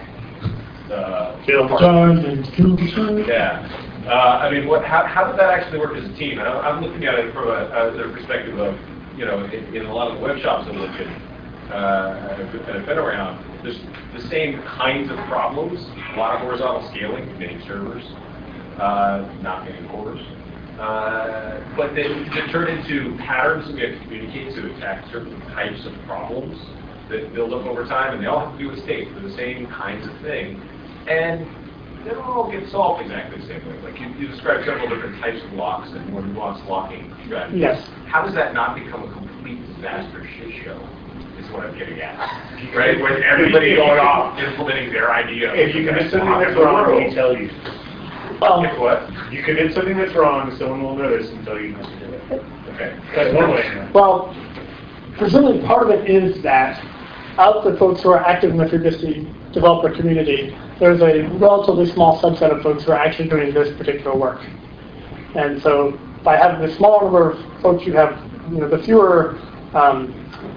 uh, Kill the giant and kill the giant. Yeah. Uh, I mean, what? How, how did that actually work as a team? And I'm, I'm looking at it from a, a perspective of, you know, in, in a lot of the web shops I've looked at, uh, and I've been around, there's the same kinds of problems. A lot of horizontal scaling, many servers, uh, not many cores. Uh, but then to turn into patterns that we have to communicate to attack certain types of problems that build up over time, and they all have to do with state for the same kinds of thing. And they don't all get solved exactly the same way. Like you, you described several different types of locks and more nuanced locking strategies. Yes. How does that not become a complete disaster shit show? Is what I'm getting at. Right? With everybody going off implementing their idea. If you commit something that's wrong, they tell you. Well, If what? You commit something that's wrong, someone will notice and tell you not to do it. Okay. That's one way. well, presumably part of it is that of the folks who are active in the FreeBSD developer community, there's a relatively small subset of folks who are actually doing this particular work. And so by having the smaller number of folks, you have, you know, the fewer um,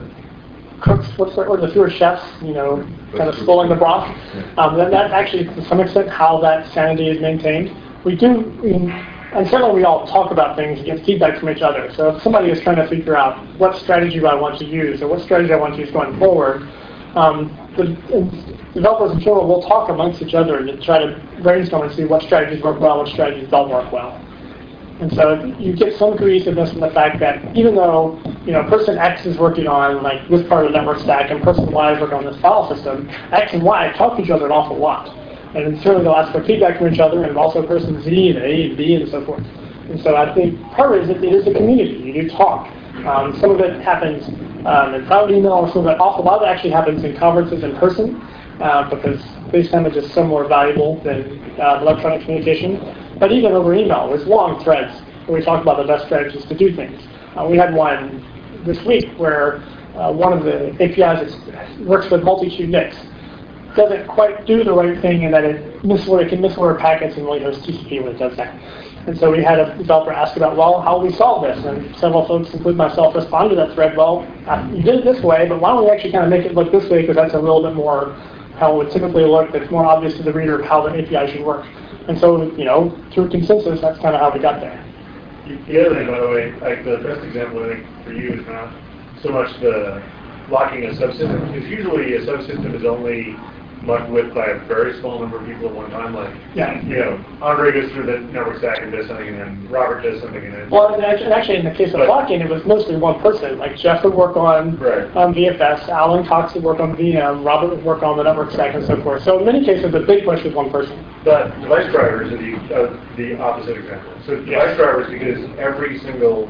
cooks, what's the, or the fewer chefs, you know, kind of spoiling the broth. Um, then that's actually, to some extent, how that sanity is maintained. We do, I mean, and certainly we all talk about things and get feedback from each other. So if somebody is trying to figure out what strategy do I want to use or what strategy I want to use going forward, um, the and developers in general will talk amongst each other and try to brainstorm and see what strategies work well, what strategies don't work well. And so you get some cohesiveness in the fact that even though, you know, person X is working on like this part of the network stack and person Y is working on this file system, X and Y talk to each other an awful lot. And certainly they'll ask for feedback from each other, and also person Z and A and B and so forth. And so I think part of it is it is a community. You do talk. Um, some of it happens um, in private email, some of it, also, a lot of it actually happens in conferences in person, uh, because FaceTime is just so more valuable than uh, electronic communication. But even over email, there's long threads where we talk about the best strategies to do things. Uh, we had one this week where uh, one of the A P Is is, works with multi-queue N I Cs. Doesn't quite do the right thing in that it, misorder, it can misorder packets and really host T C P when it does that. And so we had a developer ask about, well, how will we solve this? And several folks, including myself, responded to that thread, well, uh, you did it this way, but why don't we actually kind of make it look this way, because that's a little bit more how it would typically look, that's more obvious to the reader of how the A P I should work. And so, you know, through consensus, that's kind of how we got there. The other thing, by the way, like the best example I think for you is not so much the locking a subsystem, because usually a subsystem is only mucked with by a very small number of people at one time. Like, Yeah. you know, Andre goes through the network stack and does something, and then Robert does something, and then Well, and actually, actually, in the case of But- blocking, it was mostly one person. Like Jeff would work on Right. um, V F S, Alan Cox would work on V M, Robert would work on the network stack, and so forth. So in many cases, the big push was one person. But device drivers are the, uh, the opposite example. So device drivers, because every single,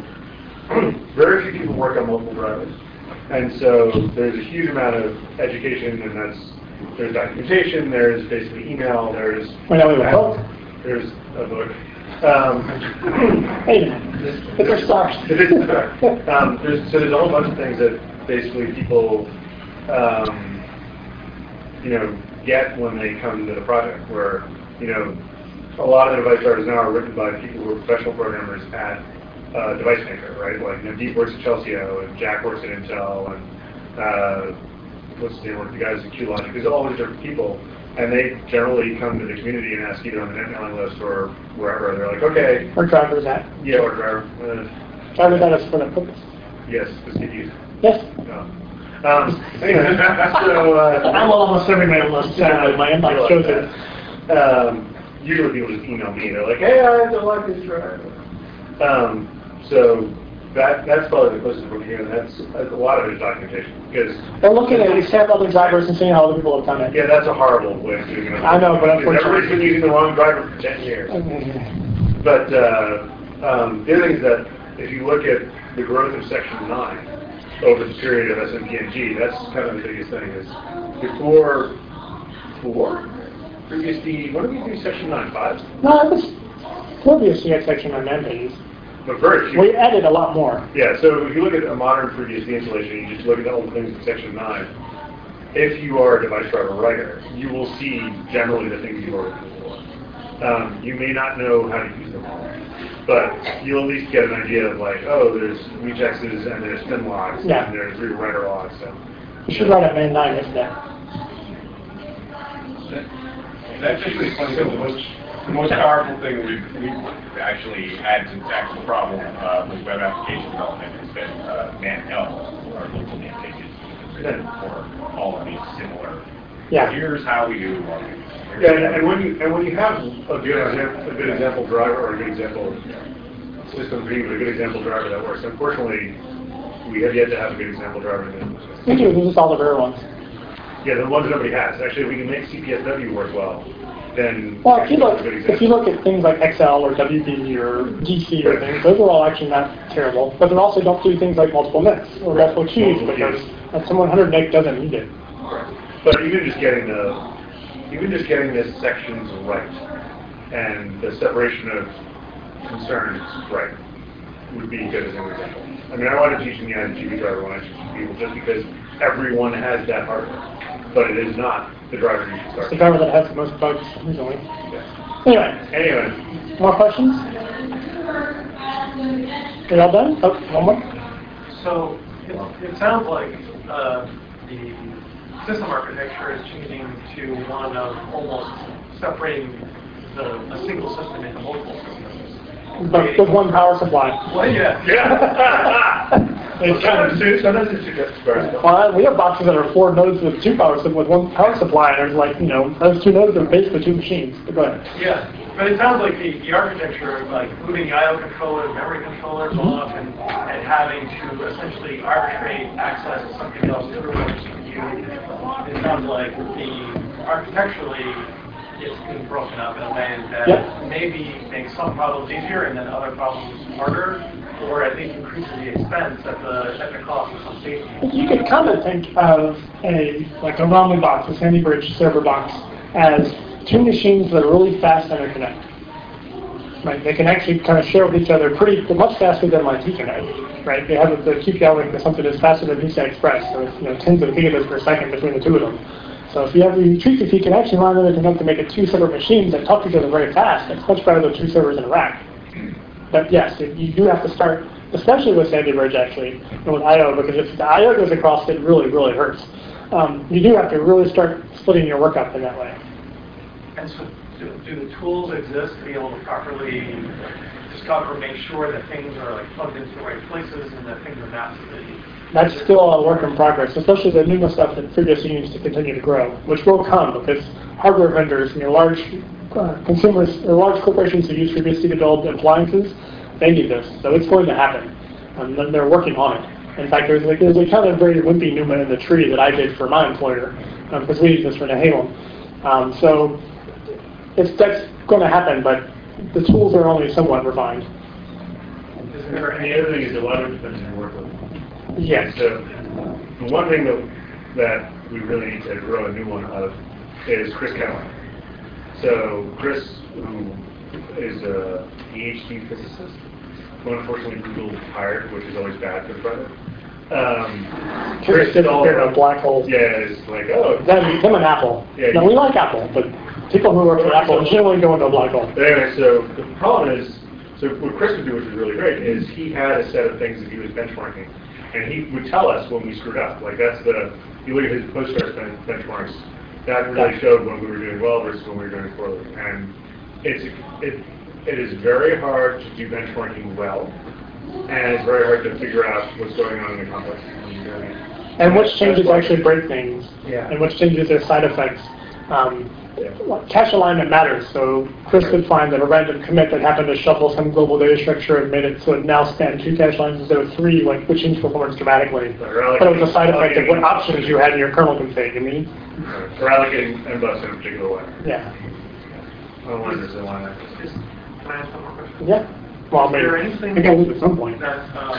very few people work on multiple drivers. And so there's a huge amount of education, and that's, there's documentation, there's basically email, there's... We know we have a book. There's a book. Um, Wait a minute. It's a start. It is a start. Um, there's, so there's a whole bunch of things that basically people, um, you know, get when they come to the project, where, you know, a lot of the device drivers now are written by people who are professional programmers at uh, Device Maker, right? Like, you know, Deep works at Chelsea-O, and Jack works at Intel, and uh, what's the name of the guys at QLogic. There's all these different people, and they generally come to the community and ask either on the net mailing list or wherever. They're like, okay, Or drivers at. yeah, or driver. Uh, Drivers at us for that purpose. yes, the C P Us. Yes. No. Um, anyway, so uh, I'm on almost every mail list. Sadly, my inbox shows it. Um, usually people just email me. They're like, "Hey, I don't like this driver." Um, so that that's probably the closest we're here, and that's, that's a lot of it is documentation, because They're looking at these sample other drivers and seeing how other people have done it. yeah, that's a horrible way of doing it. I know, but Because unfortunately- everybody's been using the wrong driver for ten years. But uh, um, the other thing is that if you look at the growth of Section nine over the period of S M P N G, that's kind of the biggest thing. Is before four, previous D, what did we do Section nine, five? No, it was previously at section on mandates. But very few. We added a lot more. Yeah, so if you look at a modern previous D installation, you just look at the old things in Section nine, if you are a device driver writer, you will see generally the things you are looking for. Um, you may not know how to use them all, but you'll at least get an idea of like, oh, there's rejexes and there's spin locks Yeah. and there's rewriter locks. So. You should write at man nine, isn't it? That's actually funny, the most, the most powerful thing we've, we've actually had to tackle the problem uh, with web application development has been uh, ManL, our local name pages, for all of these similar. Yeah. Here's how we do one. Yeah, and, and when you and when you have a good example, a good example driver or a good example system being a good example driver that works, unfortunately, we have yet to have a good example driver. That, We do. These are all the rare ones. yeah, the ones that nobody has. Actually, if we can make C P S W work well, then Well, if you that's look, a good if you example. look at things like X L or W B or D C or things, those are all actually not terrible. But they also don't do things like multiple N I Cs or multiple queues Multiple because queues. a one hundred meg doesn't need it. But even just getting the, even just getting the sections right, and the separation of concerns right, would be good as an example. I mean, I wanted to teach in the I G B driver when I teach people, just because everyone has that hardware, but it is not the driver you should It's start. the driver that has the most bugs recently. Yeah. Anyway, Anyway, more questions? Are y'all done? Oh, one more? So it, it sounds like uh, the system architecture is changing to one of almost separating the, a single system into multiple systems. But with one power supply. Well, yeah. yeah. It's kind of sometimes it's just embarrassing. Well, we have boxes that are four nodes with two power with one power supply, and there's like, you know, those two nodes are basically two machines. But go ahead. Yeah, but it sounds like the, the architecture, like moving the I O controller, memory controllers Mm-hmm. off, and, and having to essentially arbitrate access to something else through a C P U. It sounds like the architecturally it's being broken up in a way that Yep. maybe makes some problems easier and then other problems harder, or at least increases the expense at the at the cost of some safety. You could kind of think of a like a Romley box, a Sandy Bridge server box, as two machines that are really fast interconnect. Right? They can actually kind of share with each other pretty much faster than like Ethernet. Right? They have the Q P L link to something that's faster than P C I Express, so it's, you know, tens of gigabits per second between the two of them. So if you have the treat, if you can actually line everything up to make it two separate machines that talk to each other very fast, it's much better than two servers in a rack. But yes, it, you do have to start, especially with Sandy Bridge actually, and with I O, because if the I O goes across, it really, really hurts. Um, you do have to really start splitting your work up in that way. And so do, do the tools exist to be able to properly discover, make sure that things are like plugged into the right places and that things are mapped to the... That's still a work in progress, especially the NUMA stuff that FreeBSD needs to continue to grow, which will come because hardware vendors, you know, large uh, consumers, or large corporations who use FreeBSD to build appliances, they need this. So it's going to happen. And then they're working on it. In fact, there's like there's a kind of very wimpy NUMA in the tree that I did for my employer um, because we use this for Nehalem. Um, so it's that's going to happen, but the tools are only somewhat refined. And the other thing is a lot of it depends on your workload. Yes. So the one thing that, that we really need to grow a new one of is Chris Callahan. So Chris, who is a PhD physicist, who unfortunately Google hired, which is always bad for the project. Um, Chris did all a black hole. Yeah, it's like, oh. Them, them and Apple. Yeah, now, you, we like Apple, but people who work for Apple generally go into a black hole. Anyway, so the problem is, so what Chris would do, which is really great, is he had a set of things that he was benchmarking. And he would tell us when we screwed up. Like that's the, you look at his Postgres ben- benchmarks, that really showed when we were doing well versus when we were doing poorly. And it's it it is very hard to do benchmarking well, and it's very hard to figure out what's going on in the complex. And which changes actually break things, Yeah. and which changes their side effects. Um, Yeah. Cache alignment matters, so Chris could find that a random commit that happened to shuffle some global data structure and made it so it now spanned two cache lines instead of three, like which changed performance dramatically. Right. But it was a side effect of what options you had in your kernel config, you mean? For allocating M bus in a particular way. Yeah. I don't understand why that. Just, can I ask one more question? Yeah. Well, Is maybe there anything we can lose at some point. that, uh,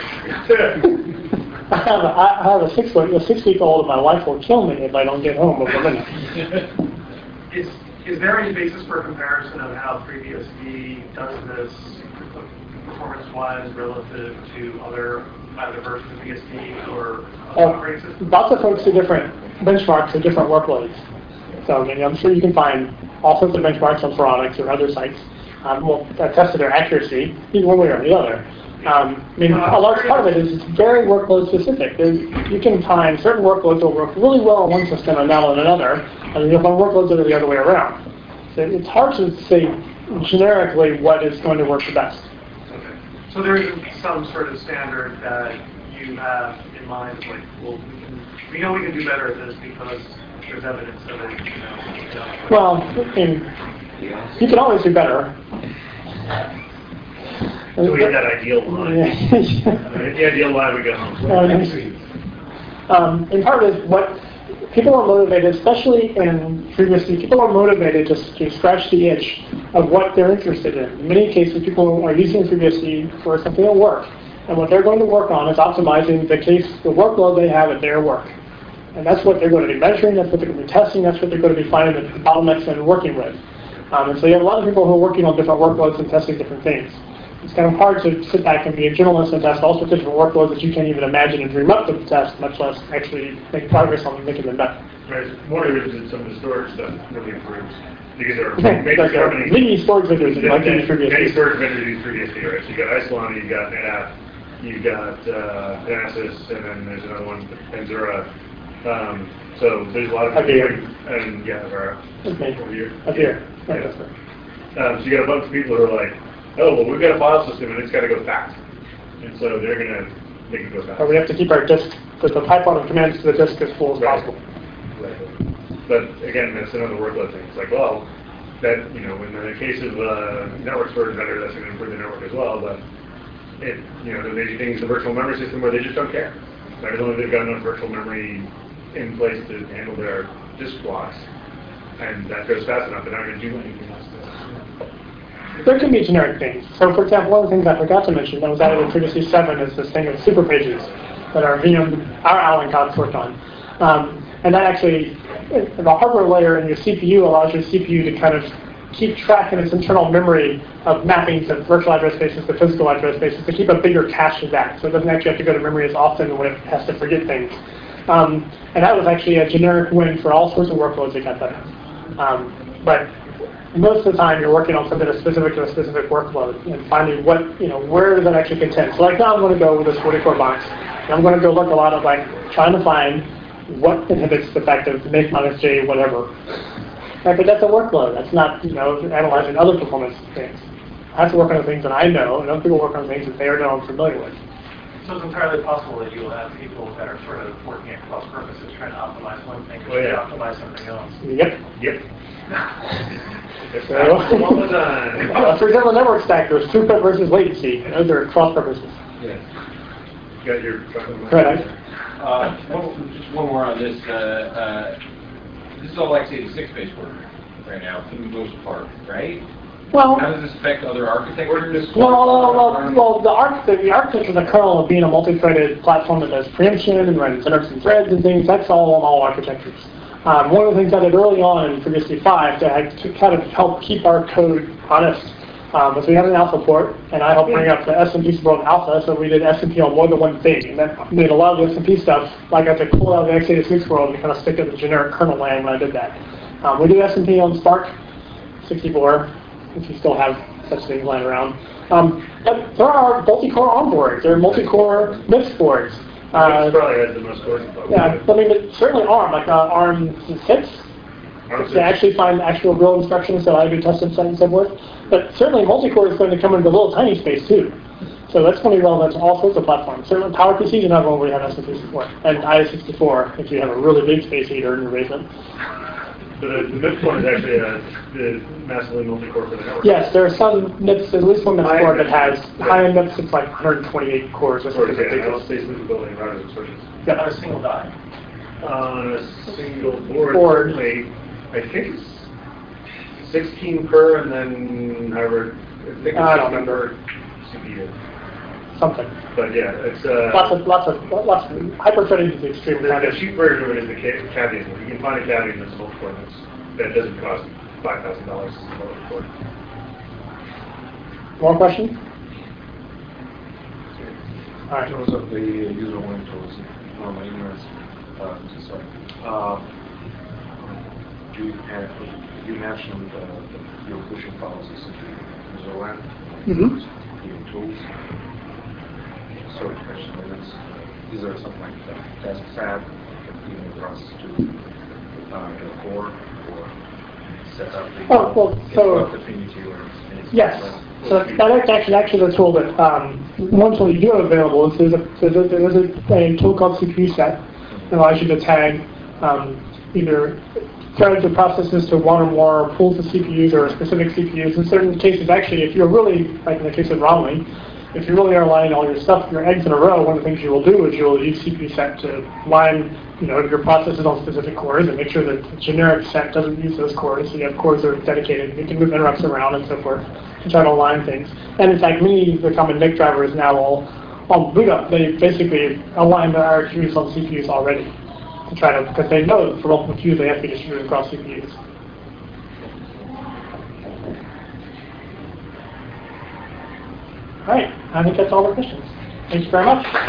I have a, I have a six week a six week old and my wife will kill me if I don't get home over a minute. Is, is there any basis for comparison of how FreeBSD does this performance-wise relative to other either versions of B S D or Uh, operating systems? lots of folks do different benchmarks of different workloads. So I mean, I'm sure you can find all sorts of benchmarks on Phoronix or other sites. Um, will attest to their accuracy, either one way or the other. Um, I mean, a large part of it is it's very workload specific. There's, you can find certain workloads that will work really well on one system and not on another, and then you'll find workloads that are the other way around. So it's hard to say generically what is going to work the best. Okay. So there isn't some sort of standard that you have in mind, like, well, we, can, we know we can do better at this because there's evidence of it, you know. You know. Well, I mean, you can always do better. So we have that ideal line. The ideal line we go home. Um, and part of it is what people are motivated, especially in FreeBSD, people are motivated just to scratch the itch of what they're interested in. In many cases, people are using FreeBSD for something at work. And what they're going to work on is optimizing the case, the workload they have at their work. And that's what they're going to be measuring, that's what they're going to be testing, that's what they're going to be finding the bottlenecks and working with. Um, and so you have a lot of people who are working on different workloads and testing different things. It's kind of hard to sit back and be a generalist and test all sorts of different workloads that you can't even imagine and dream up to test, much less actually make progress on making them better. Right. One of the reasons some of the storage stuff really improves because there are Okay, major like, uh, companies. many storage vendors that like to use Many FreeBSD. storage vendors use FreeBSD, right? So you got Isilon, you got NetApp, you got uh, Genesis, and then there's another one, Penzura. Um, so there's a lot of Avir. and yeah, Avira. Okay. Avir. Avir. Yeah. Right, that's right. Um, so you got a bunch of people who are like, oh, well, we've got a file system and it's got to go fast. And so they're going to make it go fast. Or we have to keep our disk, the, the pipeline of commands to the disk as full as Right. possible. Right. But again, that's another workload thing. It's like, well, that, you know, in the case of uh, network storage vendor, that's going to improve the network as well. But it, you know, the major thing is the virtual memory system where they just don't care. Right? As long as they've got enough virtual memory in place to handle their disk blocks, and that goes fast enough, they're not going to do anything else to it. There can be generic things. So, for example, one of the things I forgot to mention that was added in FreeBSD seven is this thing of super pages that our V M, our Allen Cox worked on. Um, and that actually, the hardware layer in your C P U allows your C P U to kind of keep track in its internal memory of mapping to virtual address spaces to physical address spaces to keep a bigger cache of that. So it doesn't actually have to go to memory as often when it has to forget things. Um, and that was actually a generic win for all sorts of workloads that got that. Um, but most of the time you're working on something that's specific to a specific workload and finding what, you know, where does that actually contend. So like now I'm going to go with this forty-four box. And I'm going to go look a lot of like trying to find what inhibits the fact of make minus j whatever. Right, but that's a workload. That's not, you know, analyzing other performance things. I have to work on the things that I know, and other people work on things that they are now familiar with. So it's entirely possible that you'll have people that are sort of working at cross purposes, trying to optimize one thing, Oh, yeah. optimize something else. Yep. Yep. So, All the time. uh, for example, network stack, there's throughput versus latency. Those are cross purposes. Yeah. Got your. Correct. Uh, one, just one more on this. Uh, uh, this is all x eighty-six based work right now, for the most part, right? Well, How does this affect other architectures? well, well, well, well the, arch, the, the architecture of the kernel of being a multi-threaded platform that does preemption and runs interrupts and threads and things, that's all on all architectures. Um, one of the things I did early on in FreeBSD five to, to kind of help keep our code honest um, was we had an alpha port, and I helped bring up the S M P support of alpha, so we did S M P on more than one thing. And that made a lot of the S M P stuff, like I had to pull out of the x eighty-six world and kind of stick it in the generic kernel land when I did that. Um, we do S M P on Spark sixty-four, if you still have such things lying around. Um, but there are multi-core on boards, there are multi-core MIPS boards. Uh, probably has the most cores. yeah, I mean, but certainly ARM, like uh, ARM six, to actually find actual real instructions so I do test set and so forth. But certainly multi-core is going to come into the little tiny space too. So that's going to be relevant to all sorts of platforms. Certainly PowerPC is another one where you have S M P support. And I S sixty-four if you have a really big space heater in your basement. So the, the MIPS one is actually a, the massively multi-core for the network. Yes, there are some MIPS, at least one MIPS board that has high-end MIPS, it's like one hundred twenty-eight cores or Or, something yeah, ridiculous. I'll basically building routers and switches. Yeah. On a single die. On a single board, Board. certainly, I think it's sixteen per, and then however, I think it's I don't sixteen remember. per C P U. Something. But yeah, it's uh, Lots of, lots of, lots of, hyper-threading is extremely the, the kind cheap version of it is the ca- Cavian. If you can find a Cavian that's multi-core, that's, that doesn't cost five thousand dollars a multi-core. More questions? All right. In terms of the user warning tools, for my ignorance, uh, sorry, uh, you, have, you mentioned uh, you're pushing policies into user land, Mm-hmm. using tools, sorry, question limits. Is there something like that task tab even across to uh, the core or set up the Oh, well, so- affinity or anything Yes. like that? So that's actually actually the tool that um, one tool you do have available is there's a there's a, there's a, a tool called C P U set that allows you to tag um, either threads or processes to one or more pools of C P Us or specific C P Us. In certain cases, actually, if you're really like in the case of Romley, if you really are aligning all your stuff, your eggs in a row, one of the things you will do is you will use C P U set to line, you know, your processes on specific cores and make sure that the generic set doesn't use those cores. So you have cores that are dedicated. You can move interrupts around and so forth to try to align things. And in fact, many of the common N I C drivers now all on boot up, they basically align the I R Qs on C P Us already to try to, because they know that for multiple queues they have to be distributed across C P Us. All right, I think that's all the questions. Thank you very much.